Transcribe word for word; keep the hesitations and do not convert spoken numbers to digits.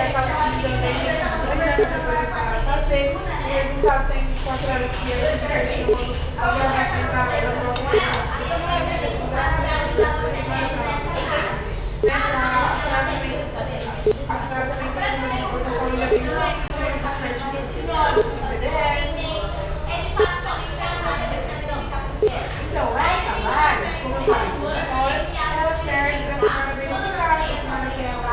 aí estava precisando aí de coisa para fazer. E o resultado tem vinte e quatro horas que a gente fechou a gravação da da